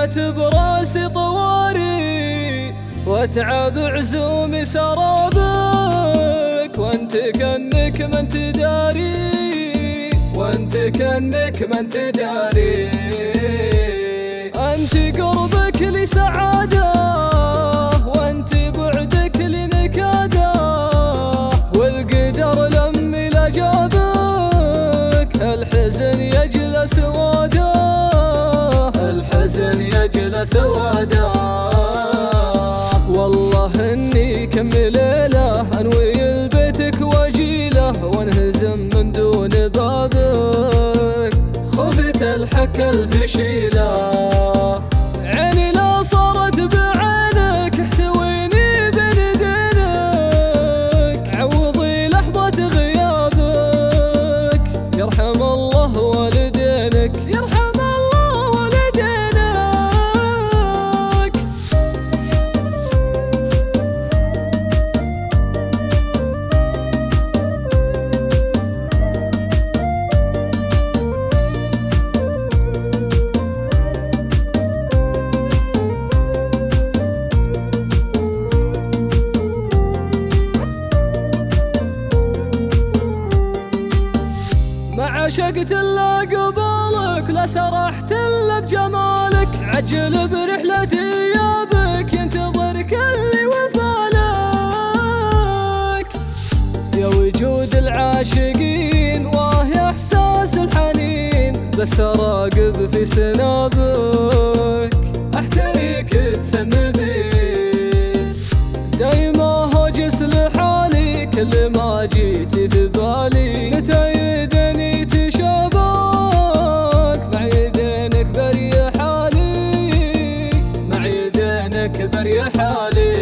جيت براسي طواري واتعب عزومي سرابك، وانت كأنك ما انت داري، وانت كأنك ما انت داري. انت قربك لي سعادة وانت بعدك لي نكادة، والقدر لمي لا جابك الحزن يجلس واده، الحزن يجلس واده. والله اني كم ليلة انوي لبيتك واجيله وانهزم من دون بابك، خفت الحك الفشيله. عيني لا صارت بعينك احتويني بين يدينك، عوضي لحظة غيابك، يرحم الله والدينك، يرحم الله والدينك. ما عشقت الا قبالك، لا سرحت الا بجمالك، عجل برحلة ايابك ينتظر كل وفالك. يا وجود العاشقين واه احساس الحنين، بس اراقب في سنابك احتريك تسنبي، دايما هاجس لحالي كل ما جيتي في بالي. متى يدني تشابك مع يدينك بري حالي، مع يدينك بري حالي.